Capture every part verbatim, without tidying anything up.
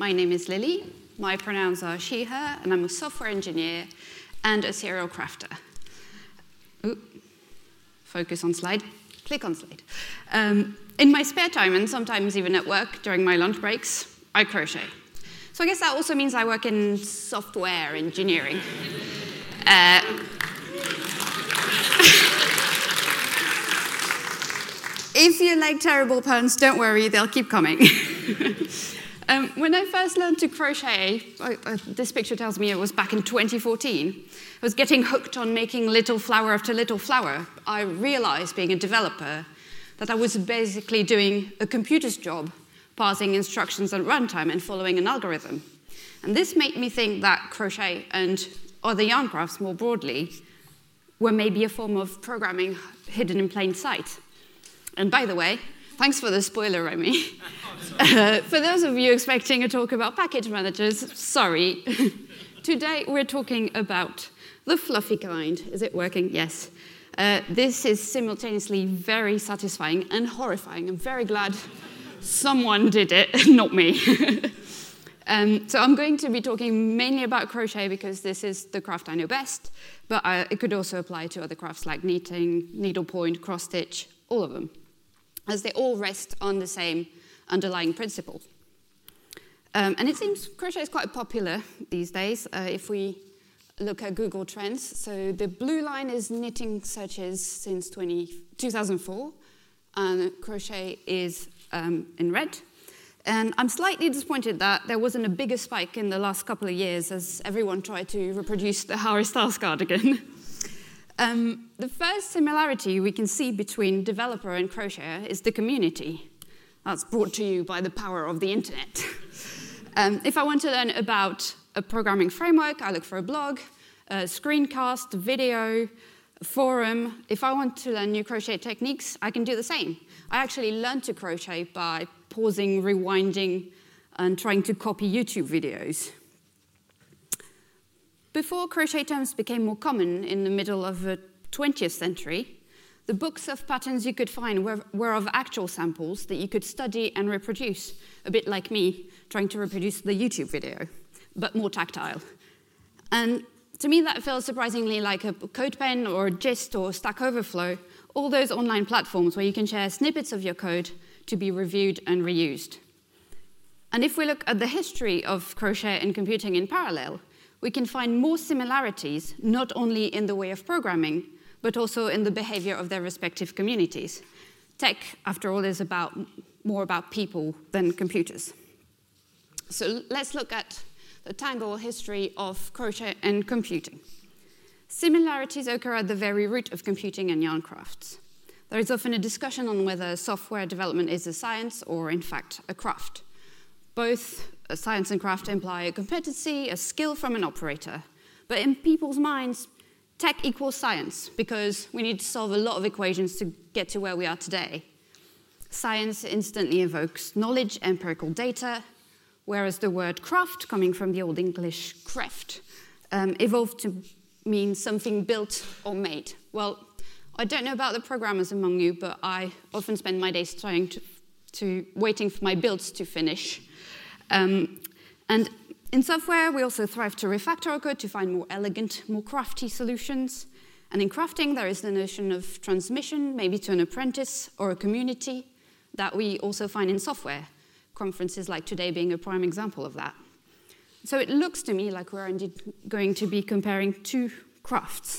my name is Lily. My pronouns are she, her, and I'm a software engineer and a serial crafter. Ooh. Focus on slide. Click on slide. Um, in my spare time, and sometimes even at work during my lunch breaks, I crochet. So I guess that also means I work in software engineering. uh, If you like terrible puns, don't worry, they'll keep coming. um, when I first learned to crochet, I, uh, this picture tells me it was back in twenty fourteen, I was getting hooked on making little flower after little flower. I realized, being a developer, that I was basically doing a computer's job, passing instructions at runtime and following an algorithm. And this made me think that crochet and other yarn crafts more broadly were maybe a form of programming hidden in plain sight. And by the way, thanks for the spoiler, Remy. Uh, for those of you expecting a talk about package managers, sorry. Today we're talking about the fluffy kind. Is it working? Yes. Uh, this is simultaneously very satisfying and horrifying. I'm very glad someone did it, not me. um, so I'm going to be talking mainly about crochet because this is the craft I know best, but uh, it could also apply to other crafts like knitting, needlepoint, cross-stitch, all of them, as they all rest on the same underlying principle. Um, and it seems crochet is quite popular these days uh, if we look at Google Trends. So the blue line is knitting searches since two thousand four, and crochet is um, in red. And I'm slightly disappointed that there wasn't a bigger spike in the last couple of years as everyone tried to reproduce the Harry Styles cardigan. Um, the first similarity we can see between developer and crocheter is the community. That's brought to you by the power of the internet. um, if I want to learn about a programming framework, I look for a blog, a screencast, a video, a forum. If I want to learn new crochet techniques, I can do the same. I actually learned to crochet by pausing, rewinding, and trying to copy YouTube videos. Before crochet terms became more common in the middle of the twentieth century, the books of patterns you could find were, were of actual samples that you could study and reproduce, a bit like me trying to reproduce the YouTube video, but more tactile. And to me, that feels surprisingly like a CodePen or Gist or Stack Overflow, all those online platforms where you can share snippets of your code to be reviewed and reused. And if we look at the history of crochet and computing in parallel, we can find more similarities, not only in the way of programming, but also in the behavior of their respective communities. Tech, after all, is about, more about people than computers. So let's look at the tangled history of crochet and computing. Similarities occur at the very root of computing and yarn crafts. There is often a discussion on whether software development is a science or, in fact, a craft. Both science and craft imply a competency, a skill from an operator. But in people's minds, tech equals science because we need to solve a lot of equations to get to where we are today. Science instantly evokes knowledge, empirical data, whereas the word craft, coming from the Old English creft, um, evolved to mean something built or made. Well, I don't know about the programmers among you, but I often spend my days trying to, to waiting for my builds to finish. Um, and in software, we also thrive to refactor our code to find more elegant, more crafty solutions. And in crafting, there is the notion of transmission, maybe to an apprentice or a community, that we also find in software, conferences like today being a prime example of that. So it looks to me like we're indeed going to be comparing two crafts.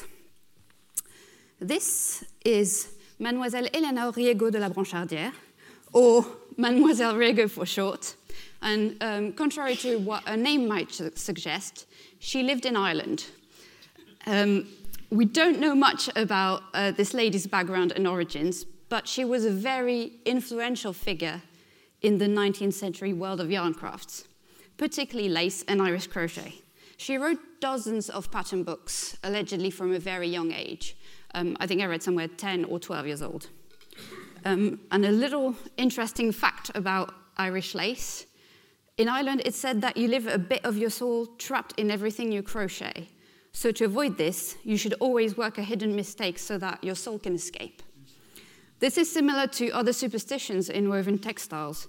This is Mademoiselle Eleanor Riego de la Branchardière, or Mademoiselle Riego for short. And um, contrary to what a name might su- suggest, she lived in Ireland. Um, we don't know much about uh, this lady's background and origins, but she was a very influential figure in the nineteenth century world of yarn crafts, particularly lace and Irish crochet. She wrote dozens of pattern books, allegedly from a very young age. Um, I think I read somewhere ten or twelve years old. Um, and a little interesting fact about Irish lace. In Ireland, it's said that you live a bit of your soul trapped in everything you crochet. So to avoid this, you should always work a hidden mistake so that your soul can escape. This is similar to other superstitions in woven textiles.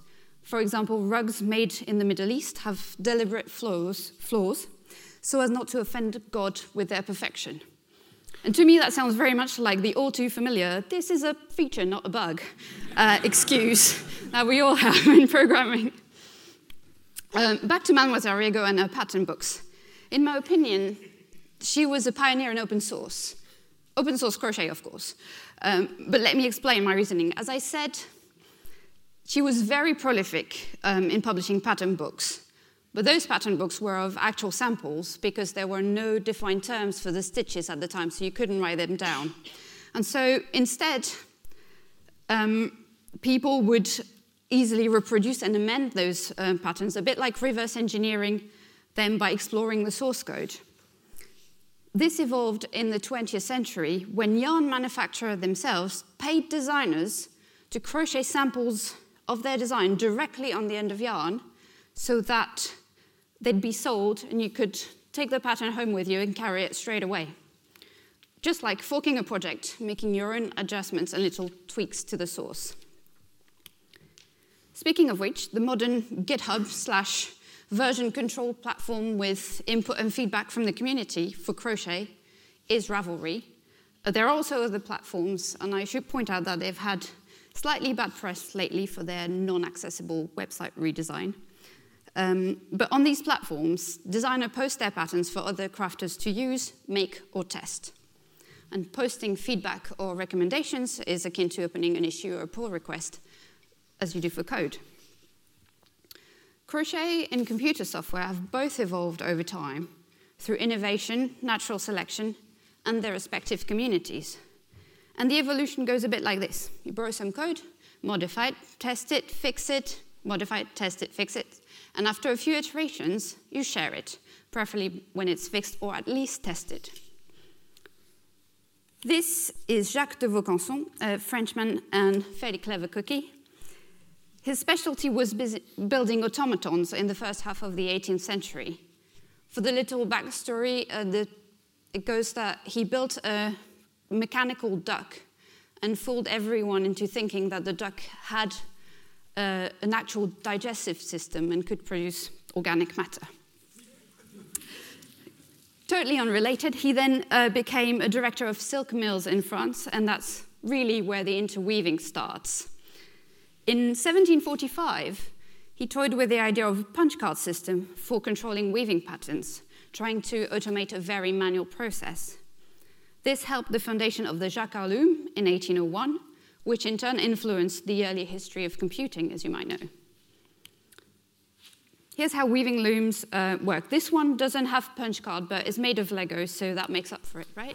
For example, rugs made in the Middle East have deliberate flaws, flaws so as not to offend God with their perfection. And to me, that sounds very much like the all too familiar, this is a feature, not a bug, uh, excuse that we all have in programming. Um, back to Mademoiselle Riego and her pattern books. In my opinion, she was a pioneer in open source. Open source crochet, of course. Um, but let me explain my reasoning. As I said, she was very prolific um, in publishing pattern books. But those pattern books were of actual samples because there were no defined terms for the stitches at the time, so you couldn't write them down. And so instead, um, people would easily reproduce and amend those uh, patterns, a bit like reverse engineering them by exploring the source code. This evolved in the twentieth century when yarn manufacturers themselves paid designers to crochet samples of their design directly on the end of yarn so that they'd be sold and you could take the pattern home with you and carry it straight away. Just like forking a project, making your own adjustments and little tweaks to the source. Speaking of which, the modern GitHub slash version control platform with input and feedback from the community for crochet is Ravelry. Uh, there are also other platforms, and I should point out that they've had slightly bad press lately for their non-accessible website redesign. Um, but on these platforms, designers post their patterns for other crafters to use, make, or test. And posting feedback or recommendations is akin to opening an issue or a pull request, as you do for code. Crochet and computer software have both evolved over time through innovation, natural selection, and their respective communities. And the evolution goes a bit like this. You borrow some code, modify it, test it, fix it, modify it, test it, fix it. And after a few iterations, you share it, preferably when it's fixed or at least tested. This is Jacques de Vaucanson, a Frenchman and fairly clever cookie. His specialty was busy building automatons in the first half of the eighteenth century. For the little backstory, uh, the, it goes that he built a mechanical duck and fooled everyone into thinking that the duck had uh, an actual digestive system and could produce organic matter. Totally unrelated, he then uh, became a director of silk mills in France, and that's really where the interweaving starts. In seventeen forty-five, he toyed with the idea of a punch card system for controlling weaving patterns, trying to automate a very manual process. This helped the foundation of the Jacquard loom in eighteen oh one, which in turn influenced the early history of computing, as you might know. Here's how weaving looms uh, work. This one doesn't have punch card, but is made of Lego, so that makes up for it, right?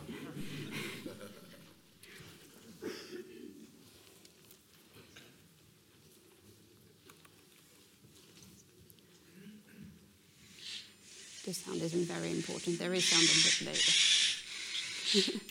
This sound isn't very important. There is sound on the later.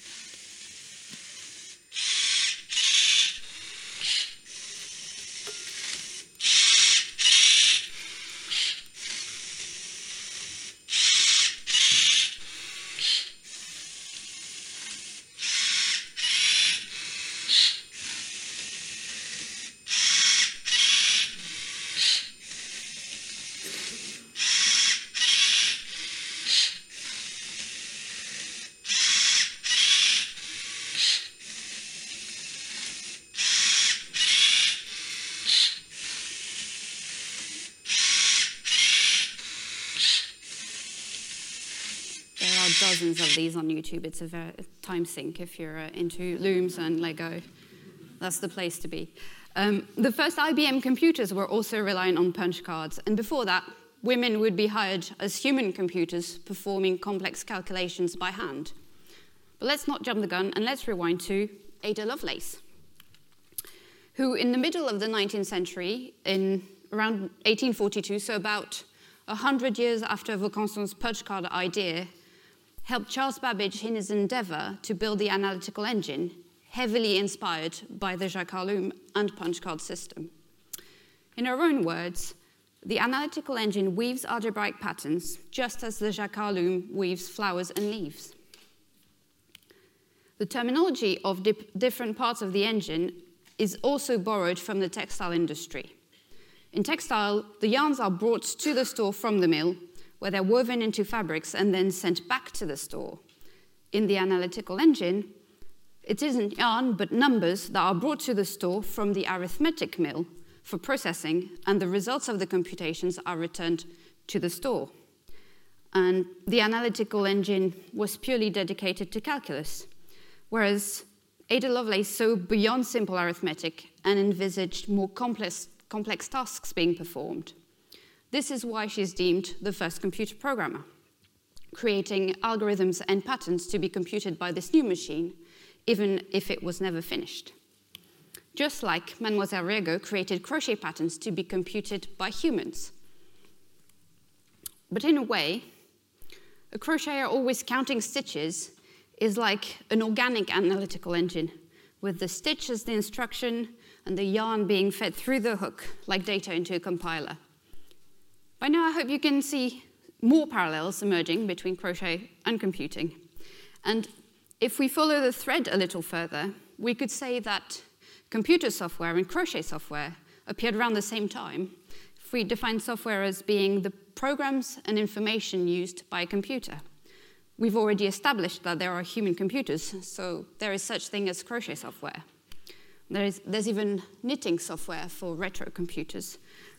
Dozens of these on YouTube. It's a very time sink if you're uh, into looms and Lego. That's the place to be. Um, the first I B M computers were also relying on punch cards, and before that, women would be hired as human computers performing complex calculations by hand. But let's not jump the gun, and let's rewind to Ada Lovelace, who in the middle of the nineteenth century, in around eighteen forty-two, so about one hundred years after Vaucanson's punch card idea, helped Charles Babbage in his endeavor to build the analytical engine, heavily inspired by the Jacquard loom and punch card system. In her own words, the analytical engine weaves algebraic patterns, just as the Jacquard loom weaves flowers and leaves. The terminology of dip different parts of the engine is also borrowed from the textile industry. In textile, the yarns are brought to the store from the mill, where they're woven into fabrics and then sent back to the store. In the analytical engine, it isn't yarn, but numbers that are brought to the store from the arithmetic mill for processing, and the results of the computations are returned to the store. And the analytical engine was purely dedicated to calculus, whereas Ada Lovelace saw beyond simple arithmetic and envisaged more complex, complex tasks being performed. This is why she's deemed the first computer programmer, creating algorithms and patterns to be computed by this new machine, even if it was never finished. Just like Mademoiselle Riego created crochet patterns to be computed by humans. But in a way, a crocheter always counting stitches is like an organic analytical engine, with the stitch as the instruction and the yarn being fed through the hook like data into a compiler. By now, I hope you can see more parallels emerging between crochet and computing. And if we follow the thread a little further, we could say that computer software and crochet software appeared around the same time if we define software as being the programs and information used by a computer. We've already established that there are human computers, so there is such thing as crochet software. There is, there's even knitting software for retro computers.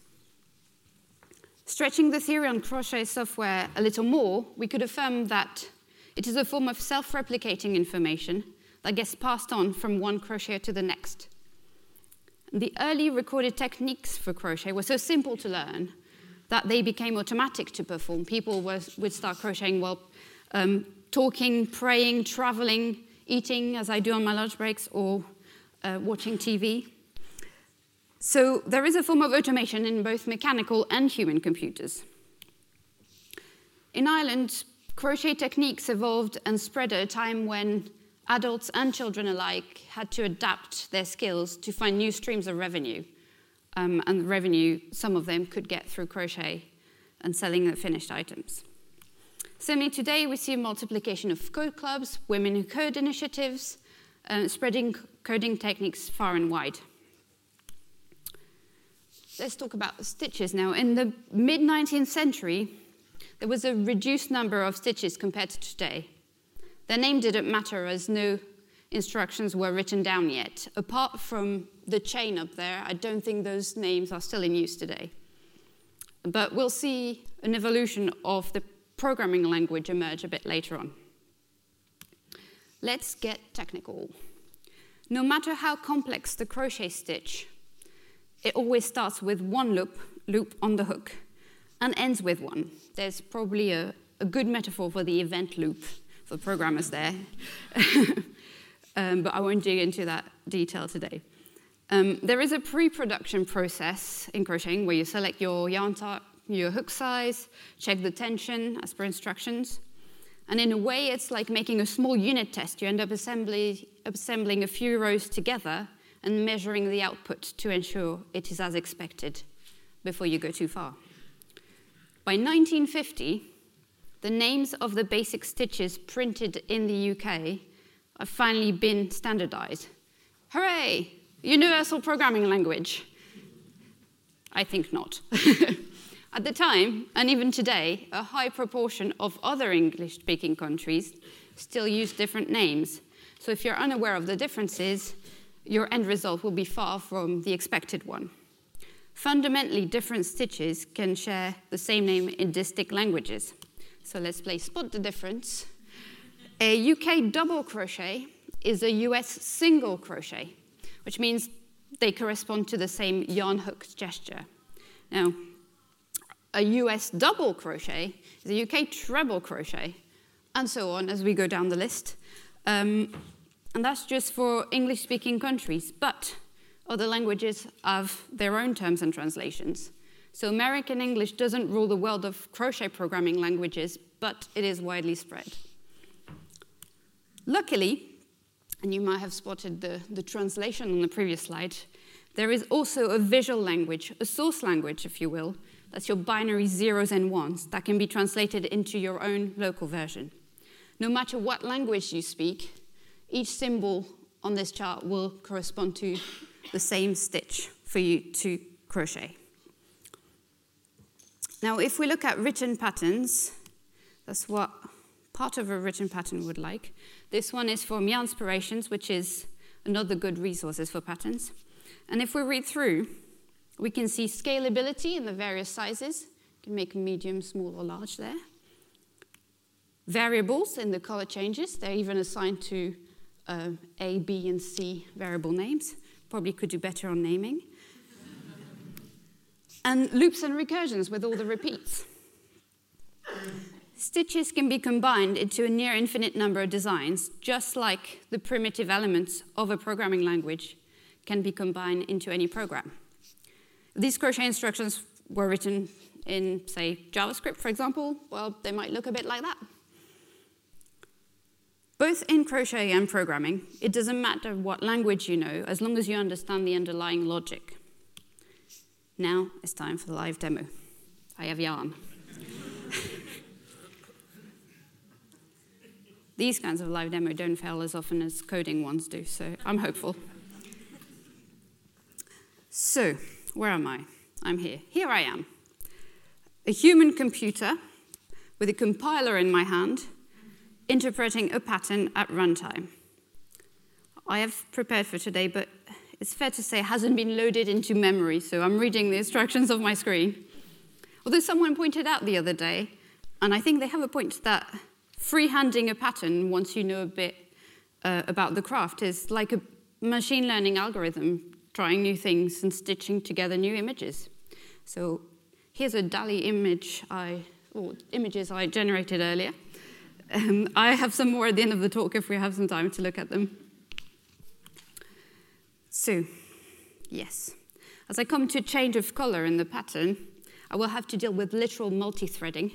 Stretching the theory on crochet software a little more, we could affirm that it is a form of self-replicating information that gets passed on from one crocheter to the next. The early recorded techniques for crochet were so simple to learn that they became automatic to perform. People was, would start crocheting while um, talking, praying, traveling, eating, as I do on my lunch breaks, or uh, watching T V. So there is a form of automation in both mechanical and human computers. In Ireland, crochet techniques evolved and spread at a time when adults and children alike had to adapt their skills to find new streams of revenue. Um, and revenue, some of them could get through crochet and selling the finished items. Similarly, today we see a multiplication of code clubs, women who code initiatives, uh, spreading coding techniques far and wide. Let's talk about the stitches now. In the mid nineteenth century, there was a reduced number of stitches compared to today. Their name didn't matter as no instructions were written down yet. Apart from the chain up there, I don't think those names are still in use today. But we'll see an evolution of the programming language emerge a bit later on. Let's get technical. No matter how complex the crochet stitch, it always starts with one loop, loop on the hook and ends with one. There's probably a, a good metaphor for the event loop for programmers there. um, but I won't dig into that detail today. Um, there is a pre-production process in crocheting where you select your yarn type, your hook size, check the tension as per instructions. And in a way, it's like making a small unit test. You end up assembly, assembling a few rows together and measuring the output to ensure it is as expected before you go too far. By nineteen fifty, the names of the basic stitches printed in the U K have finally been standardized. Hooray! Universal programming language. I think not. At the time, and even today, a high proportion of other English-speaking countries still use different names. So if you're unaware of the differences, your end result will be far from the expected one. Fundamentally, different stitches can share the same name in distinct languages. So let's play spot the difference. A U K double crochet is a U S single crochet, which means they correspond to the same yarn hook gesture. Now, a U S double crochet is a U K treble crochet, and so on as we go down the list. Um, and that's just for English-speaking countries, but other languages have their own terms and translations. So American English doesn't rule the world of crochet programming languages, but it is widely spread. Luckily, and you might have spotted the, the translation on the previous slide, there is also a visual language, a source language, if you will. That's your binary zeros and ones that can be translated into your own local version. No matter what language you speak, each symbol on this chart will correspond to the same stitch for you to crochet. Now, if we look at written patterns, that's what part of a written pattern would like. This one is from Yarnspirations, which is another good resources for patterns. And if we read through, we can see scalability in the various sizes. You can make medium, small, or large there. Variables in the color changes. They're even assigned to uh, A, B, and C variable names. Probably could do better on naming. And loops and recursions with all the repeats. Stitches can be combined into a near infinite number of designs, just like the primitive elements of a programming language can be combined into any program. If these crochet instructions were written in, say, JavaScript, for example, well, they might look a bit like that. Both in crochet and programming, it doesn't matter what language you know, as long as you understand the underlying logic. Now it's time for the live demo. I have yarn. These kinds of live demo don't fail as often as coding ones do, so I'm hopeful. So, where am I? I'm here. Here I am. A human computer with a compiler in my hand, interpreting a pattern at runtime. I have prepared for today, but it's fair to say it hasn't been loaded into memory, so I'm reading the instructions off my screen. Although someone pointed out the other day, and I think they have a point, that freehanding a pattern, once you know a bit uh, about the craft, is like a machine learning algorithm trying new things and stitching together new images. So here's a DALL-E image I, or images I generated earlier. Um, I have some more at the end of the talk if we have some time to look at them. So, yes, as I come to change of color in the pattern, I will have to deal with literal multi-threading.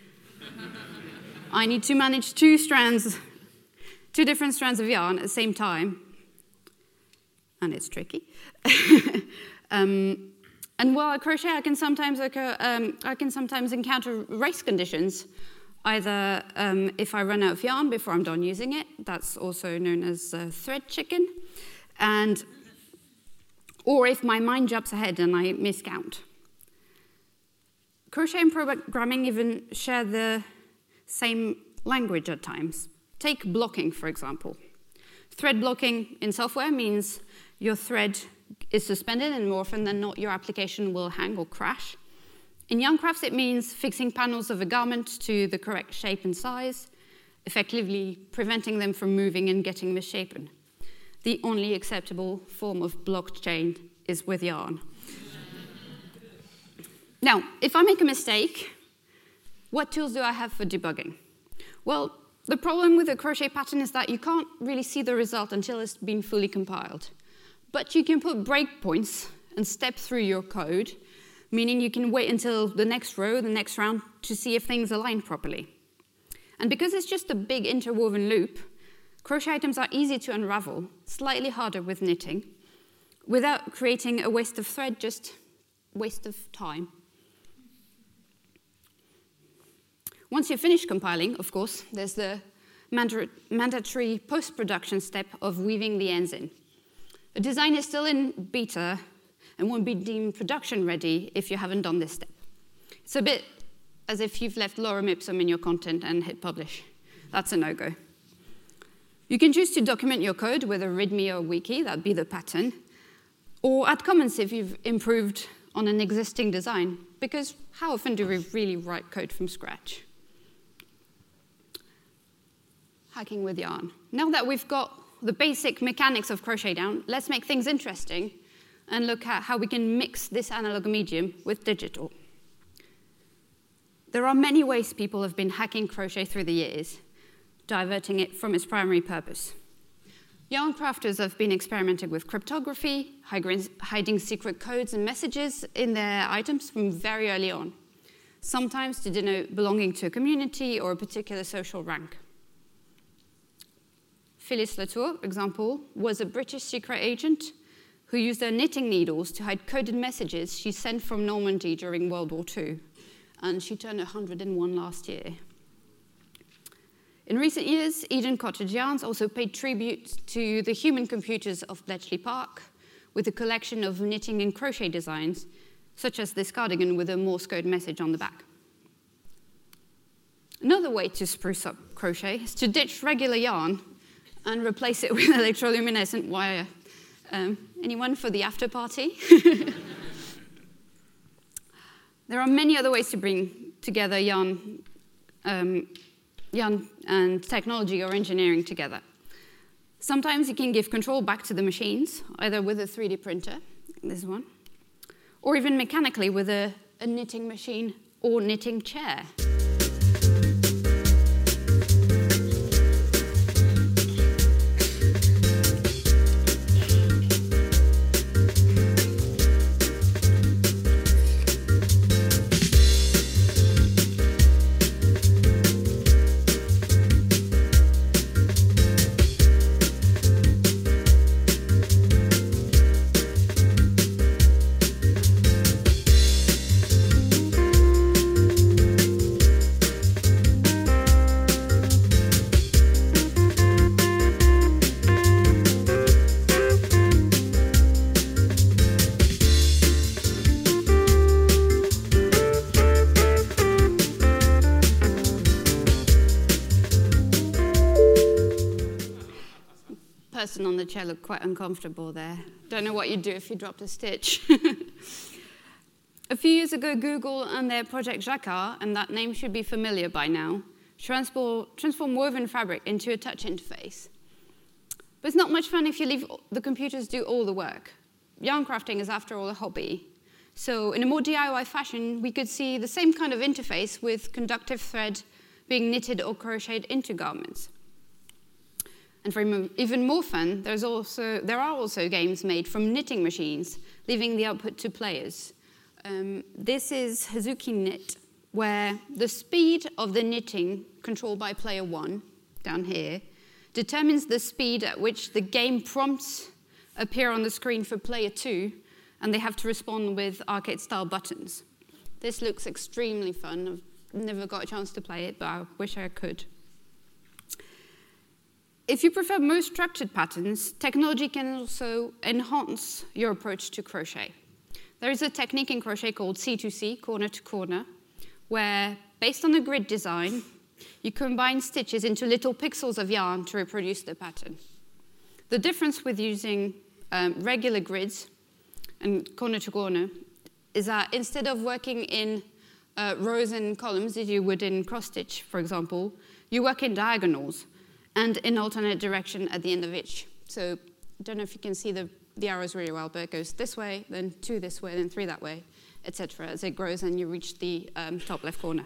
I need to manage two strands, two different strands of yarn at the same time, and it's tricky. um, and while I crochet, I can sometimes occur, um, I can sometimes encounter race conditions. Either um, if I run out of yarn before I'm done using it, that's also known as uh, thread chicken, and or if my mind jumps ahead and I miscount. Crochet and programming even share the same language at times. Take blocking, for example. Thread blocking in software means your thread is suspended, and more often than not, your application will hang or crash. In Yarncrafts, it means fixing panels of a garment to the correct shape and size, effectively preventing them from moving and getting misshapen. The only acceptable form of blockchain is with yarn. Now, if I make a mistake, what tools do I have for debugging? Well, the problem with a crochet pattern is that you can't really see the result until it's been fully compiled. But you can put breakpoints and step through your code, meaning you can wait until the next row, the next round, to see if things align properly. And because it's just a big interwoven loop, crochet items are easy to unravel, slightly harder with knitting, without creating a waste of thread, just waste of time. Once you've finished compiling, of course, there's the mandatory post-production step of weaving the ends in. The design is still in beta and won't be deemed production ready if you haven't done this step. It's a bit as if you've left lorem ipsum in your content and hit publish. That's a no-go. You can choose to document your code with a README or wiki, that'd be the pattern, or add comments if you've improved on an existing design, because how often do we really write code from scratch? Hacking with yarn. Now that we've got the basic mechanics of crochet down, let's make things interesting and look at how we can mix this analog medium with digital. There are many ways people have been hacking crochet through the years, diverting it from its primary purpose. Yarn crafters have been experimenting with cryptography, hiding secret codes and messages in their items from very early on, sometimes to denote belonging to a community or a particular social rank. Phyllis Latour, for example, was a British secret agent who used her knitting needles to hide coded messages she sent from Normandy during World War Two, and she turned one hundred and one last year. In recent years, Eden Cottage Yarns also paid tribute to the human computers of Bletchley Park with a collection of knitting and crochet designs such as this cardigan with a Morse code message on the back. Another way to spruce up crochet is to ditch regular yarn and replace it with electroluminescent wire. Um, anyone for the after party? There are many other ways to bring together yarn, um, yarn and technology or engineering together. Sometimes you can give control back to the machines, either with a three D printer, this one, or even mechanically with a, a knitting machine or knitting chair. Person on the chair looked quite uncomfortable there. Don't know what you'd do if you dropped a stitch. A few years ago, Google and their Project Jacquard, and that name should be familiar by now, transform, transform woven fabric into a touch interface. But it's not much fun if you leave the computers do all the work. Yarn crafting is, after all, a hobby. So in a more D I Y fashion, we could see the same kind of interface with conductive thread being knitted or crocheted into garments. And for even more fun, there's also, there are also games made from knitting machines, leaving the output to players. Um, this is Hazuki Knit, where the speed of the knitting, controlled by player one, down here, determines the speed at which the game prompts appear on the screen for player two, and they have to respond with arcade-style buttons. This looks extremely fun. I've never got a chance to play it, but I wish I could. If you prefer more structured patterns, technology can also enhance your approach to crochet. There is a technique in crochet called C to C, corner to corner, where, based on a grid design, you combine stitches into little pixels of yarn to reproduce the pattern. The difference with using um, regular grids and corner to corner is that instead of working in uh, rows and columns, as you would in cross-stitch, for example, you work in diagonals and in alternate direction at the end of each. So I don't know if you can see the, the arrows really well, but it goes this way, then two this way, then three that way, et cetera, as it grows and you reach the um, top left corner.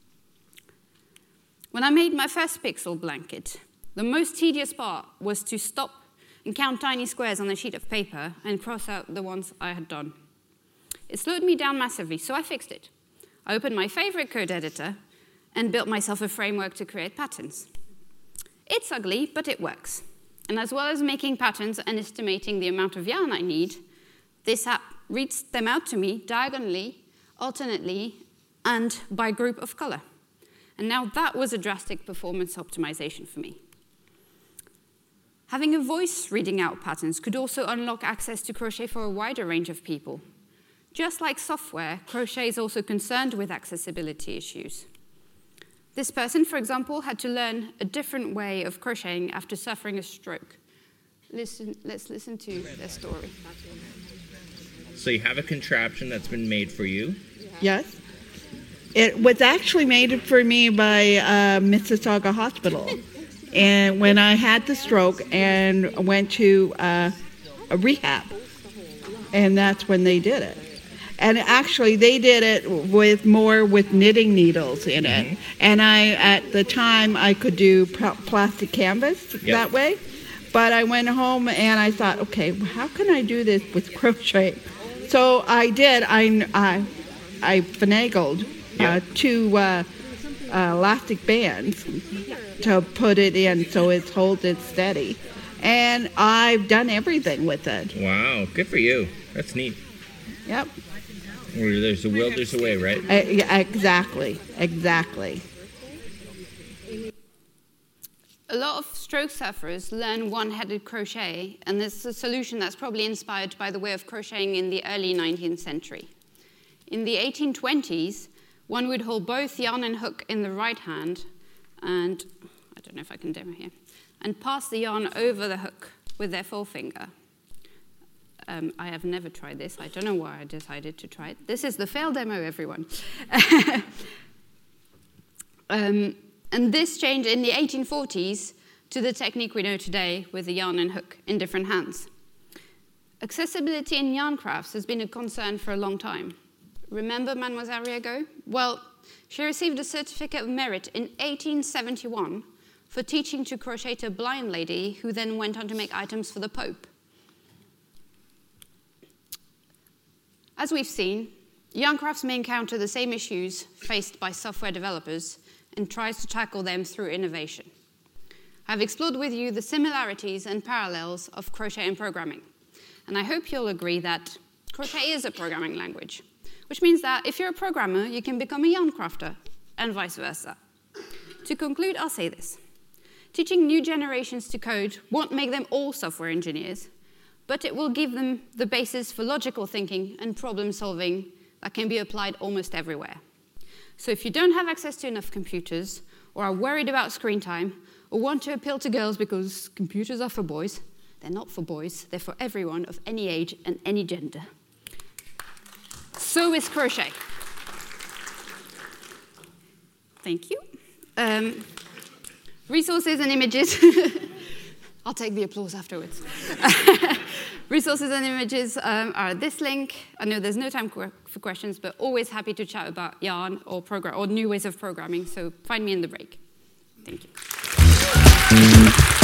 When I made my first pixel blanket, the most tedious part was to stop and count tiny squares on a sheet of paper and cross out the ones I had done. It slowed me down massively, so I fixed it. I opened my favorite code editor and built myself a framework to create patterns. It's ugly, but it works. And as well as making patterns and estimating the amount of yarn I need, this app reads them out to me diagonally, alternately, and by group of color. And now that was a drastic performance optimization for me. Having a voice reading out patterns could also unlock access to crochet for a wider range of people. Just like software, crochet is also concerned with accessibility issues. This person, for example, had to learn a different way of crocheting after suffering a stroke. Listen, let's listen to their story. So you have a contraption that's been made for you? Yes. It was actually made for me by uh, Mississauga Hospital. And when I had the stroke and went to uh, a rehab, and that's when they did it. And actually, they did it with more with knitting needles in it. Mm-hmm. And I, at the time, I could do pl- plastic canvas yep. that way. But I went home and I thought, okay, how can I do this with crochet? So I did. I, I, I finagled yep. uh, two uh, uh, elastic bands to put it in so it holds it steady. And I've done everything with it. Wow, good for you. That's neat. Yep. Where there's a will, there's a way, right? Uh, yeah, exactly, exactly. A lot of stroke sufferers learn one-headed crochet, and this is a solution that's probably inspired by the way of crocheting in the early nineteenth century. In the eighteen twenties, one would hold both yarn and hook in the right hand, and I don't know if I can demo here, and pass the yarn over the hook with their forefinger. Um, I have never tried this. I don't know why I decided to try it. This is the fail demo, everyone. um, and this changed in the eighteen forties to the technique we know today with the yarn and hook in different hands. Accessibility in yarn crafts has been a concern for a long time. Remember Mademoiselle Riego? Well, she received a certificate of merit in eighteen seventy-one for teaching to crochet to a blind lady who then went on to make items for the Pope. As we've seen, yarn crafts may encounter the same issues faced by software developers and tries to tackle them through innovation. I've explored with you the similarities and parallels of crochet and programming, and I hope you'll agree that crochet is a programming language, which means that if you're a programmer, you can become a yarn crafter, and vice versa. To conclude, I'll say this. Teaching new generations to code won't make them all software engineers, but it will give them the basis for logical thinking and problem solving that can be applied almost everywhere. So if you don't have access to enough computers, or are worried about screen time, or want to appeal to girls because computers are for boys, they're not for boys, they're for everyone of any age and any gender. So is crochet. Thank you. Um, resources and images. I'll take the applause afterwards. Resources and images um, are at this link. I know there's no time for questions, but always happy to chat about yarn or program or new ways of programming, so find me in the break. Thank you.